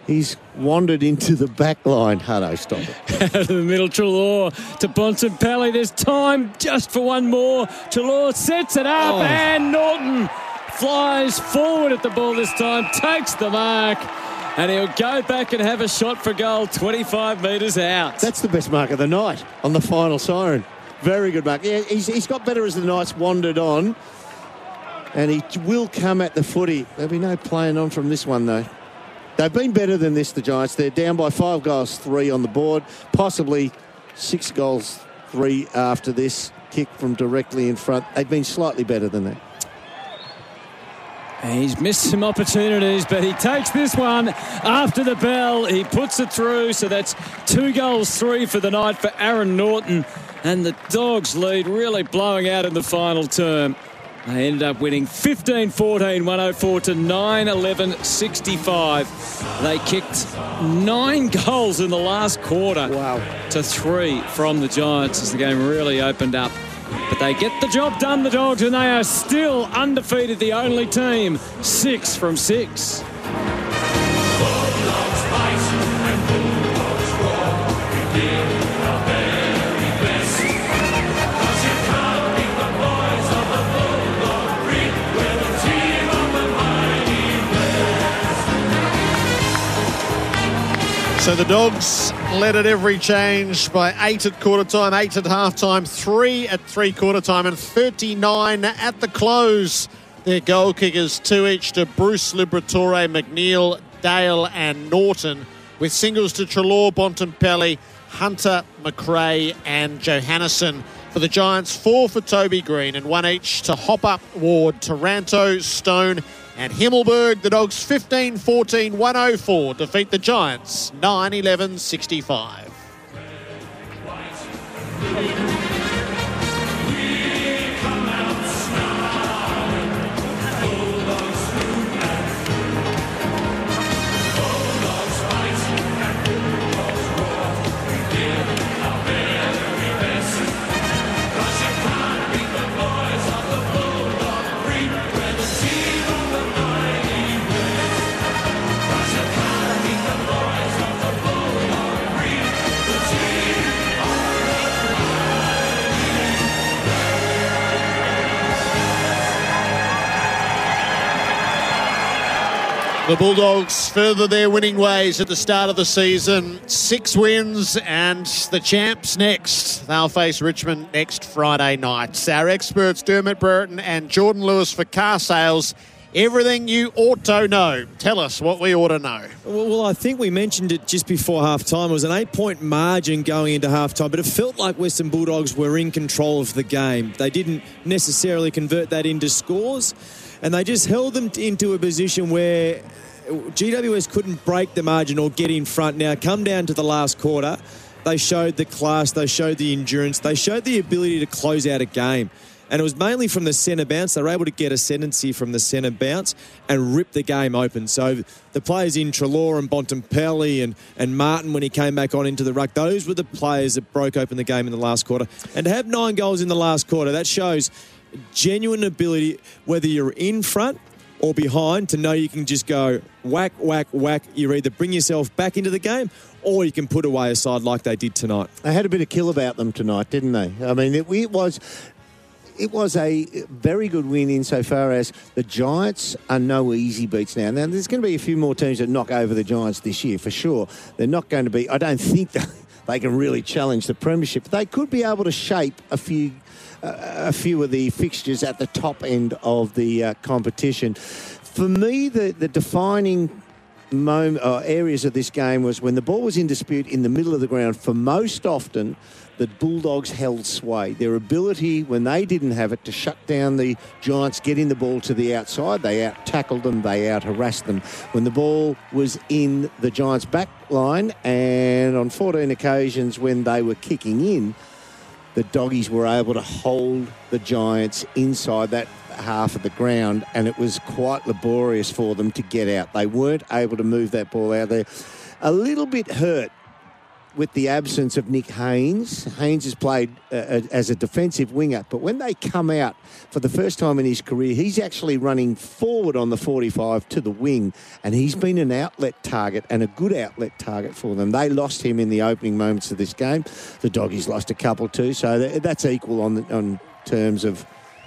He's wandered into the back line. Hutto, stop it. Out of the middle, Treloar to Bontempelli. There's time just for one more. Treloar sets it up and Norton flies forward at the ball this time, takes the mark, and he'll go back and have a shot for goal 25 metres out. That's the best mark of the night on the final siren. Very good mark. Yeah, he's got better as the night's wandered on, and he will come at the footy. There'll be no playing on from this one, though. They've been better than this, the Giants. They're down by 5 goals, 3 on the board, possibly 6 goals, 3 after this kick from directly in front. They've been slightly better than that. He's missed some opportunities, but he takes this one after the bell. He puts it through, so that's 2 goals, 3 for the night for Aaron Norton. And the Dogs lead really blowing out in the final term. They ended up winning 15-14, 104 to 9-11, 65. They kicked 9 goals in the last quarter to 3 from the Giants as the game really opened up. But they get the job done, the Dogs, and they are still undefeated, the only team, 6 from 6. So the Dogs led at every change by 8 at quarter time, 8 at half time, 3 at three-quarter time, and 39 at the close. Their goal kickers, 2 each to Bruce Liberatore, McNeil, Dale and Norton, with singles to Treloar, Bontempelli, Hunter, McRae and Johannesson. For the Giants, 4 for Toby Green and 1 each to Hopper, Ward, Taranto, Stone and Himmelberg. The Dogs 15-14, 104 defeat the Giants 9-11, 65. The Bulldogs further their winning ways at the start of the season. 6 wins and the champs next. They'll face Richmond next Friday night. Our experts Dermot Brereton and Jordan Lewis for car sales. Everything you ought to know. Tell us what we ought to know. Well, I think we mentioned it just before half-time. It was an 8-point margin going into half-time, but it felt like Western Bulldogs were in control of the game. They didn't necessarily convert that into scores, and they just held them into a position where GWS couldn't break the margin or get in front. Now, come down to the last quarter, they showed the class, they showed the endurance, they showed the ability to close out a game. And it was mainly from the centre bounce. They were able to get ascendancy from the centre bounce and rip the game open. So the players in Treloar and Bontempelli and Martin, when he came back on into the ruck, those were the players that broke open the game in the last quarter. And to have 9 goals in the last quarter, that shows genuine ability, whether you're in front or behind, to know you can just go whack, whack, whack. You either bring yourself back into the game or you can put away a side like they did tonight. They had a bit of kill about them tonight, didn't they? I mean, it was a very good win insofar as the Giants are no easy beats now. Now, there's going to be a few more teams that knock over the Giants this year, for sure. They're not going to be... I don't think they can really challenge the premiership. They could be able to shape a few of the fixtures at the top end of the competition. For me, the defining moment, areas of this game was when the ball was in dispute in the middle of the ground. For most often, the Bulldogs held sway. Their ability, when they didn't have it, to shut down the Giants, getting the ball to the outside, they out-tackled them, they out-harassed them. When the ball was in the Giants' back line, and on 14 occasions when they were kicking in, the Doggies were able to hold the Giants inside that half of the ground, and it was quite laborious for them to get out. They weren't able to move that ball out there. A little bit hurt with the absence of Nick Haynes. Haynes has played as a defensive winger, but when they come out for the first time in his career, he's actually running forward on the 45 to the wing, and he's been an outlet target and a good outlet target for them. They lost him in the opening moments of this game. The Doggies lost a couple too, so that's equal on terms of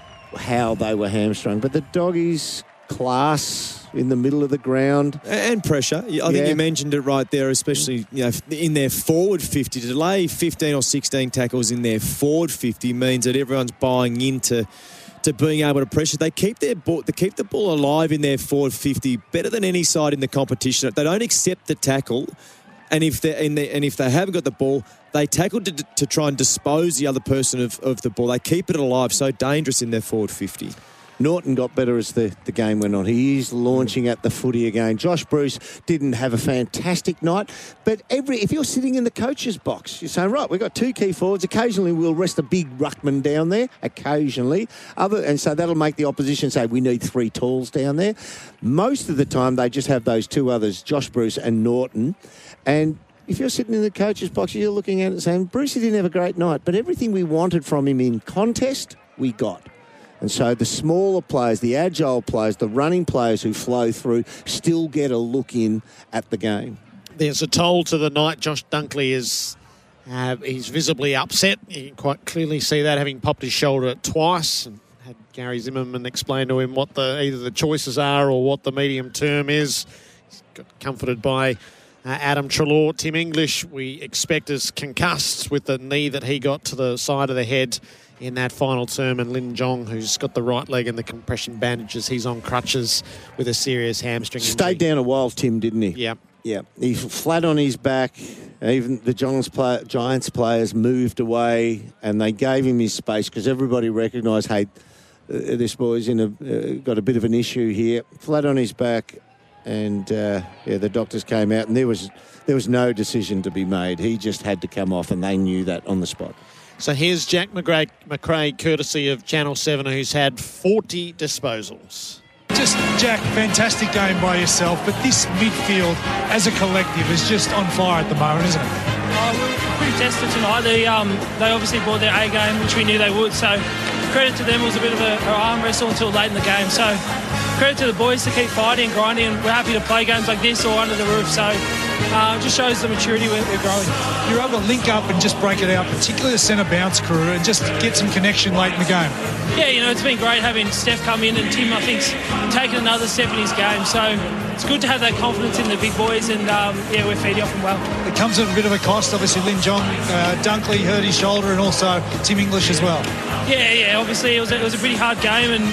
how they were hamstrung. But the Doggies, class in the middle of the ground. And pressure. I think you mentioned it right there, especially in their forward 50. To delay 15 or 16 tackles in their forward 50 means that everyone's buying into being able to pressure. They keep the ball alive in their forward 50 better than any side in the competition. They don't accept the tackle, and if they haven't got the ball, they tackle to try and dispose the other person of the ball. They keep it alive, so dangerous in their forward 50. Norton got better as the game went on. He is launching at the footy again. Josh Bruce didn't have a fantastic night, but if you're sitting in the coach's box, you're saying, right, we've got two key forwards. Occasionally we'll rest a big ruckman down there, occasionally. And so that'll make the opposition say, we need three talls down there. Most of the time they just have those two others, Josh Bruce and Norton. And if you're sitting in the coach's box, you're looking at it and saying, Brucey didn't have a great night, but everything we wanted from him in contest, we got. And so the smaller players, the agile players, the running players who flow through still get a look in at the game. There's a toll to the night. Josh Dunkley is he's visibly upset. You can quite clearly see that, having popped his shoulder twice and had Gary Zimmerman explain to him what either the choices are or what the medium term is. He's got comforted by Adam Treloar. Tim English, we expect, is concussed with the knee that he got to the side of the head in that final term, and Lin Jong, who's got the right leg in the compression bandages, he's on crutches with a serious hamstring injury. Stayed down a while, Tim, didn't he? Yeah. He's flat on his back. Even the Giants players moved away, and they gave him his space because everybody recognised, hey, this boy's got a bit of an issue here. Flat on his back, and the doctors came out, and there was no decision to be made. He just had to come off, and they knew that on the spot. So here's Jack McRae, courtesy of Channel 7, who's had 40 disposals. Just, Jack, fantastic game by yourself, but this midfield as a collective is just on fire at the moment, isn't it? We're pretty tested tonight. They obviously brought their A game, which we knew they would, so credit to them. It was a bit of an arm wrestle until late in the game, so credit to the boys to keep fighting and grinding, and we're happy to play games like this or under the roof, so it just shows the maturity we're growing. You're able to link up and just break it out, particularly the centre bounce crew, and just get some connection late in the game. Yeah, it's been great having Steph come in, and Tim, I think, taken another step in his game, so it's good to have that confidence in the big boys, and we're feeding off them well. It comes at a bit of a cost, obviously. Lin Jong, Dunkley hurt his shoulder, and also Tim English as well. Yeah, obviously it was a pretty hard game, and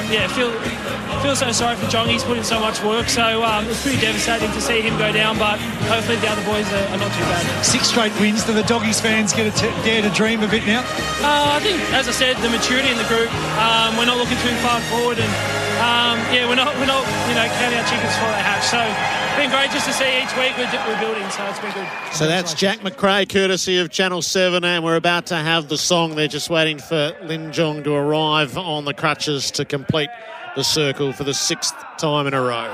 feel so sorry for Jong. He's put in so much work, so it was pretty devastating to see him go down, but hopefully the other boys are not too bad. 6 straight wins. Do the Doggies fans dare to dream a bit now? I think, as I said, the maturity in the group. We're not looking too far forward, and we're not counting our chickens before they hatch. So it's been great just to see each week we're building, so it's been good. So that's Jack McRae, courtesy of Channel 7, and we're about to have the song. They're just waiting for Lin Jong to arrive on the crutches to complete the circle for the 6th time in a row.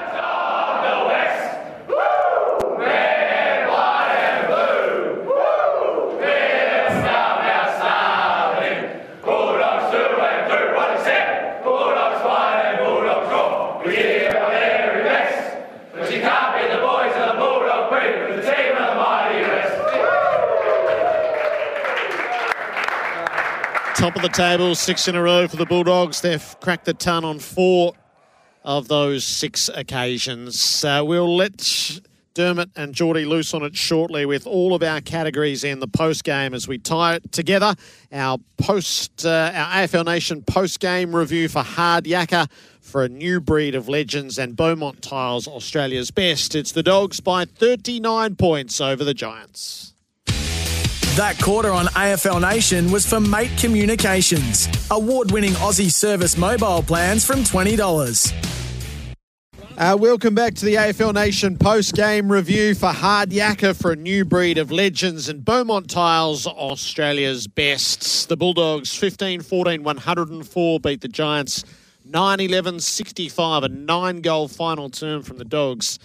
Top of the table, 6 in a row for the Bulldogs. They've cracked the ton on 4 of those 6 occasions. We'll let Dermot and Geordie loose on it shortly with all of our categories in the post-game as we tie it together. Our AFL Nation post-game review for Hard Yakka for a new breed of legends, and Beaumont Tiles, Australia's best. It's the Dogs by 39 points over the Giants. That quarter on AFL Nation was for Mate Communications. Award-winning Aussie service mobile plans from $20. Welcome back to the AFL Nation post-game review for Hard Yakka for a new breed of legends, and Beaumont Tiles, Australia's best. The Bulldogs 15-14, 104 beat the Giants 9-11, 65, a 9-goal final term from the Dogs.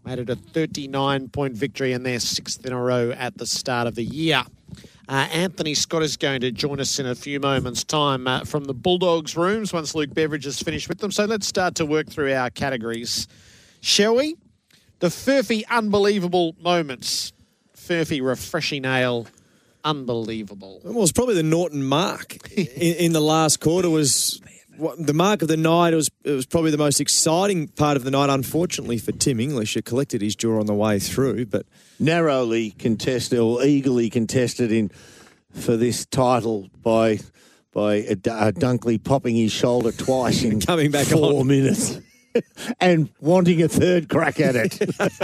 Made it a 39-point victory and their 6th in a row at the start of the year. Anthony Scott is going to join us in a few moments' time from the Bulldogs rooms once Luke Beveridge has finished with them. So let's start to work through our categories, shall we? The Furphy unbelievable moments. Furphy refreshing ale, unbelievable. Well, it's probably the Norton mark in the last quarter was the mark of the night. It was probably the most exciting part of the night, unfortunately, for Tim English. It collected his jaw on the way through, but narrowly contested or eagerly contested for this title by Dunkley popping his shoulder twice in coming back 4 minutes. And wanting a third crack at it.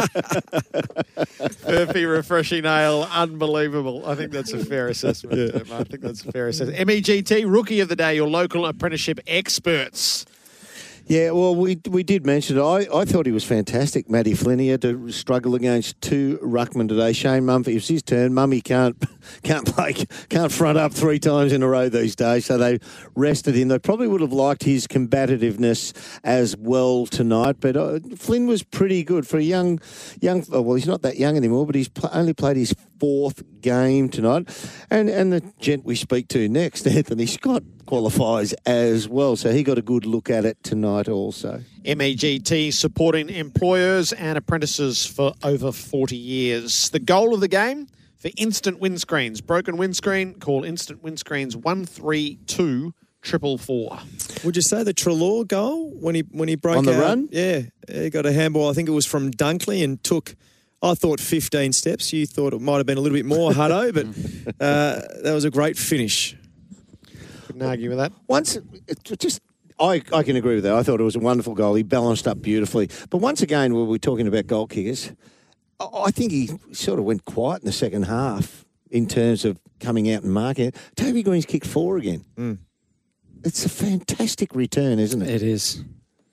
Furphy refreshing ale, unbelievable. I think that's a fair assessment. Yeah. I think that's a fair assessment. MEGT, Rookie of the Day, your local apprenticeship experts. Yeah, well, we did mention it. I thought he was fantastic, Matty Flynn. He had to struggle against 2 ruckmen today. Shane Mumford, it was his turn. Mummy can't front up 3 times in a row these days, so they rested him. They probably would have liked his combativeness as well tonight, but Flynn was pretty good for a young. Well, he's not that young anymore, but he's only played his 4th game tonight. And the gent we speak to next, Anthony Scott, qualifies as well. So he got a good look at it tonight also. MEGT supporting employers and apprentices for over 40 years. The goal of the game for instant windscreens. Broken windscreen, call Instant Windscreens 132 444. Would you say the Treloar goal when he broke on the out? Run? Yeah, he got a handball. I think it was from Dunkley and took, I thought 15 steps. You thought it might have been a little bit more, Hutto, but that was a great finish. Couldn't argue with that. I can agree with that. I thought it was a wonderful goal. He balanced up beautifully. But once again, when we're talking about goal kickers, I think he sort of went quiet in the second half in terms of coming out and marking it. Toby Green's kicked 4 again. Mm. It's a fantastic return, isn't it? It is.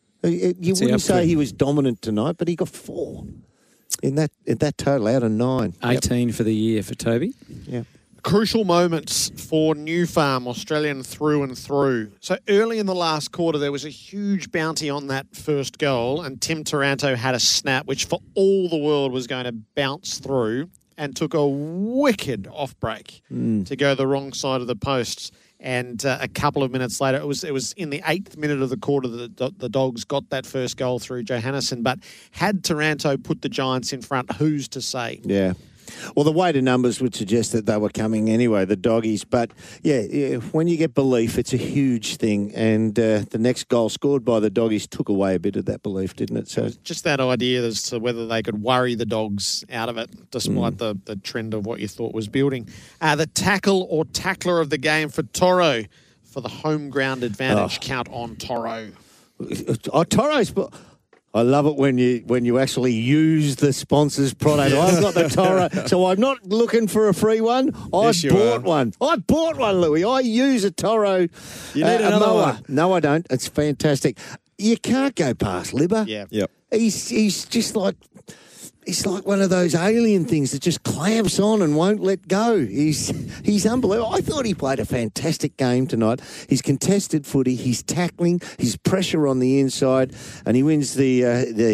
You wouldn't say he was dominant tonight, but he got 4 in that total out of 9. 18 for the year for Toby. Yeah. Crucial moments for New Farm, Australian through and through. So early in the last quarter, there was a huge bounty on that first goal, and Tim Taranto had a snap, which for all the world was going to bounce through, and took a wicked off break to go the wrong side of the posts. And a couple of minutes later, it was in the 8th minute of the quarter that the Dogs got that first goal through Johannesson. But had Taranto put the Giants in front, who's to say? Yeah. Well, the weighted numbers would suggest that they were coming anyway, the Doggies. But, yeah, when you get belief, it's a huge thing. And the next goal scored by the Doggies took away a bit of that belief, didn't it? So just that idea as to whether they could worry the Dogs out of it, despite the trend of what you thought was building. The tackle or tackler of the game for Toro for the home ground advantage. Count on Toro. Toro's... I love it when you actually use the sponsor's product. I've got the Toro, so I'm not looking for a free one. I bought one, Louis. I use a Toro. You need another mower. one. No, I don't. It's fantastic. You can't go past Libba. Yeah. Yep. He's just like... He's like one of those alien things that just clamps on and won't let go. He's unbelievable. I thought he played a fantastic game tonight. His contested footy, his tackling, his pressure on the inside, and he wins the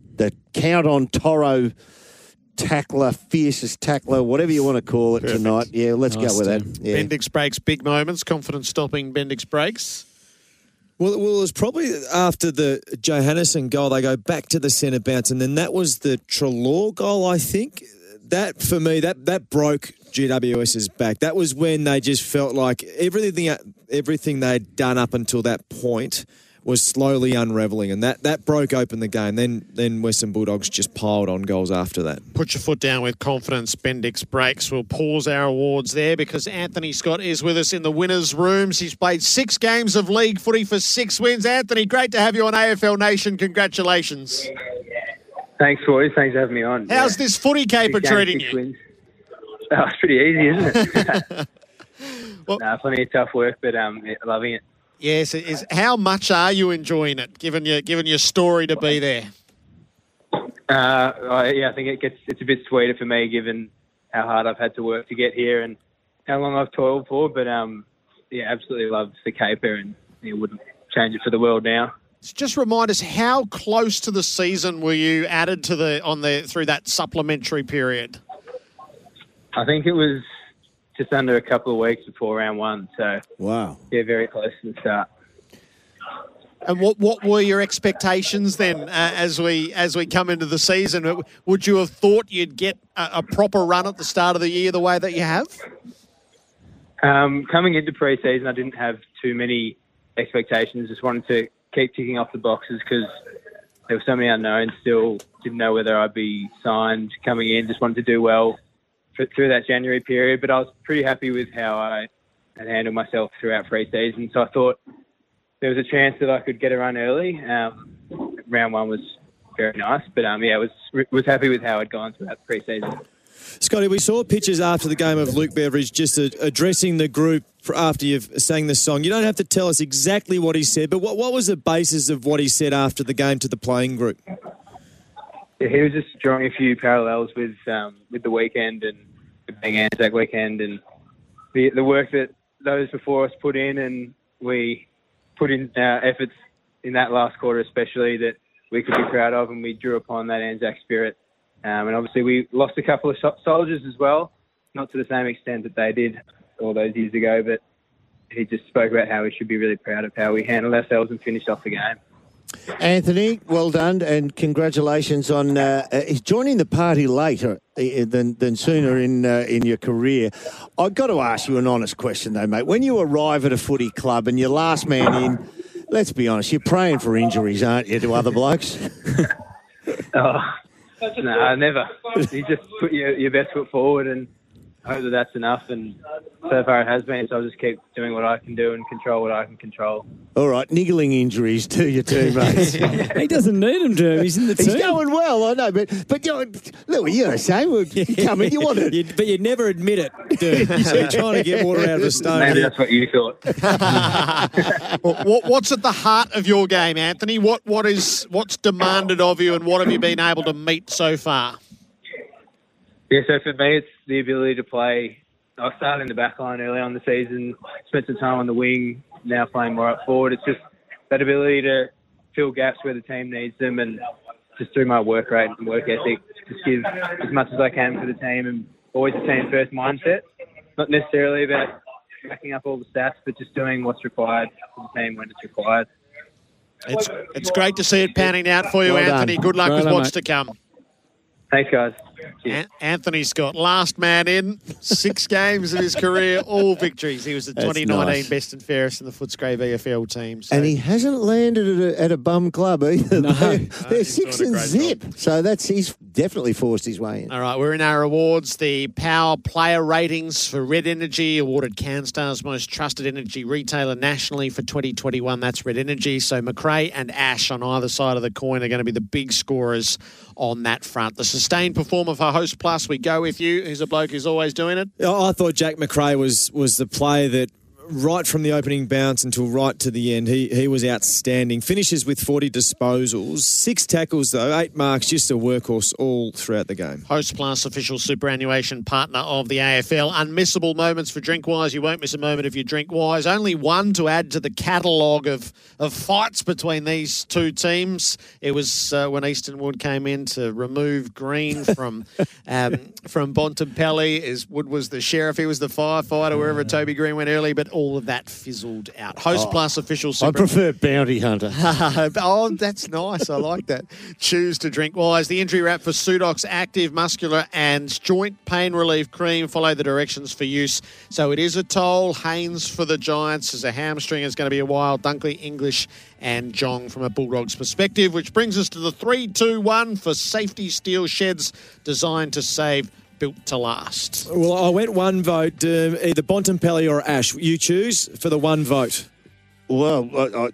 count on Toro tackler, fiercest tackler, whatever you want to call it. Perfect. Tonight. Yeah, let's go with that. Yeah. Bendix breaks, big moments, confidence stopping Bendix breaks. Well, it was probably after the Johannesson goal, they go back to the centre bounce, and then that was the Treloar goal, I think. That, for me, that broke GWS's back. That was when they just felt like everything they'd done up until that point was slowly unravelling, and that broke open the game. Then Western Bulldogs just piled on goals after that. Put your foot down with confidence, Bendix breaks. We'll pause our awards there because Anthony Scott is with us in the winners' rooms. He's played 6 games of league footy for 6 wins. Anthony, great to have you on AFL Nation. Congratulations. Thanks, boys. Thanks for having me on. How's this footy caper treating you? Wins. Oh, it's pretty easy, isn't it? Plenty of tough work, but loving it. Yes, it is. How much are you enjoying it, given your story to be there? I think it's a bit sweeter for me, given how hard I've had to work to get here and how long I've toiled for. But absolutely love the caper, and wouldn't change it for the world now. Just remind us, how close to the season were you added to through that supplementary period? I think it was just under a couple of weeks before round one. So wow, yeah, very close to the start. And what were your expectations then as we come into the season? Would you have thought you'd get a proper run at the start of the year the way that you have? Coming into pre-season, I didn't have too many expectations. Just wanted to keep ticking off the boxes because there were so many unknowns. Still didn't know whether I'd be signed coming in. Just wanted to do well through that January period. But I was pretty happy with how I had handled myself throughout pre-season. So I thought there was a chance that I could get a run early. Round one was very nice. But, was happy with how I'd gone throughout the pre-season. Scotty, we saw pictures after the game of Luke Beveridge just addressing the group after you've sang the song. You don't have to tell us exactly what he said, but what was the basis of what he said after the game to the playing group? Yeah, he was just drawing a few parallels with the weekend and being Anzac weekend and the work that those before us put in, and we put in efforts in that last quarter especially that we could be proud of, and we drew upon that Anzac spirit. And obviously we lost a couple of soldiers as well, not to the same extent that they did all those years ago, but he just spoke about how we should be really proud of how we handled ourselves and finished off the game. Anthony, well done, and congratulations on joining the party later than sooner in your career. I've got to ask you an honest question though, mate. When you arrive at a footy club and you're last man in, let's be honest, you're praying for injuries, aren't you, to other blokes? No, never. You just put your best foot forward and hope that that's enough. And so far it has been, so I'll just keep doing what I can do and control what I can control. All right, niggling injuries to your teammates. He doesn't need them to. He's in the team. He's going well, I know, but Louis, you're the same. You come in, you want it. But you never admit it, dude. So you're trying to get water out of a stone. Maybe that's what you thought. What's at the heart of your game, Anthony? What's demanded of you, and what have you been able to meet so far? Yeah, so for me, it's the ability to play. I started in the back line early on the season, spent some time on the wing, now playing more up forward. It's just that ability to fill gaps where the team needs them, and just through my work rate and work ethic, just give as much as I can for the team, and always a team-first mindset. Not necessarily about backing up all the stats, but just doing what's required for the team when it's required. It's great to see it panning out for you, well Anthony. Done. Good luck with what's to come. Thanks, guys. Anthony Scott, last man in, 6 games of his career, all victories. He was the 2019 best and fairest in the Footscray VFL team. So. And he hasn't landed at a bum club either. No. They're 6 and zip. Job. So he's definitely forced his way in. All right, we're in our awards. The Power Player Ratings for Red Energy, awarded CanStar's most trusted energy retailer nationally for 2021. That's Red Energy. So McRae and Ash on either side of the coin are going to be the big scorers on that front. The sustained performer for Host Plus, we go with you. He's a bloke who's always doing it. I thought Jack McRae was the player that right from the opening bounce until right to the end, he was outstanding. Finishes with 40 disposals, 6 tackles though, 8 marks, just a workhorse all throughout the game. Host Plus, official superannuation partner of the AFL. Unmissable moments for Drinkwise. You won't miss a moment if you Drinkwise. Only one to add to the catalogue of fights between these two teams. It was when Easton Wood came in to remove Green from Bontempelli. As Wood was the sheriff, he was the firefighter wherever Toby Green went early, but all of that fizzled out. Host Plus official super. I prefer Bounty Hunter. Oh, that's nice. I like that. Choose to Drinkwise. The injury wrap for Sudox Active Muscular and Joint Pain Relief Cream. Follow the directions for use. So it is a toll. Haynes for the Giants as a hamstring is going to be a while. Dunkley, English and Jong from a Bulldogs perspective, which brings us to the 3-2-1 for Safety Steel Sheds designed to save, built to last. Well, I went one vote, either Bontempelli or Ash. You choose for the one vote. Well,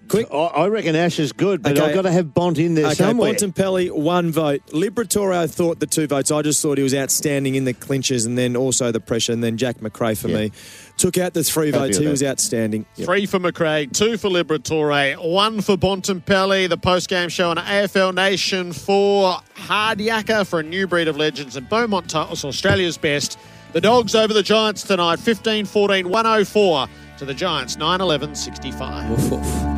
I reckon Ash is good, but I've got to have Bont in there somewhere. Bontempelli, one vote. Liberatore, I thought the 2 votes. I just thought he was outstanding in the clinches and then also the pressure, and then Jack McRae for me. Took out the 3 votes. He was outstanding. 3 for McRae, 2 for Liberatore, 1 for Bontempelli. The post-game show on AFL Nation for Hard Yakka for a new breed of legends, and Beaumont titles Australia's best. The Dogs over the Giants tonight, 15-14, 104 to the Giants, 9-11, 65. Woof, woof.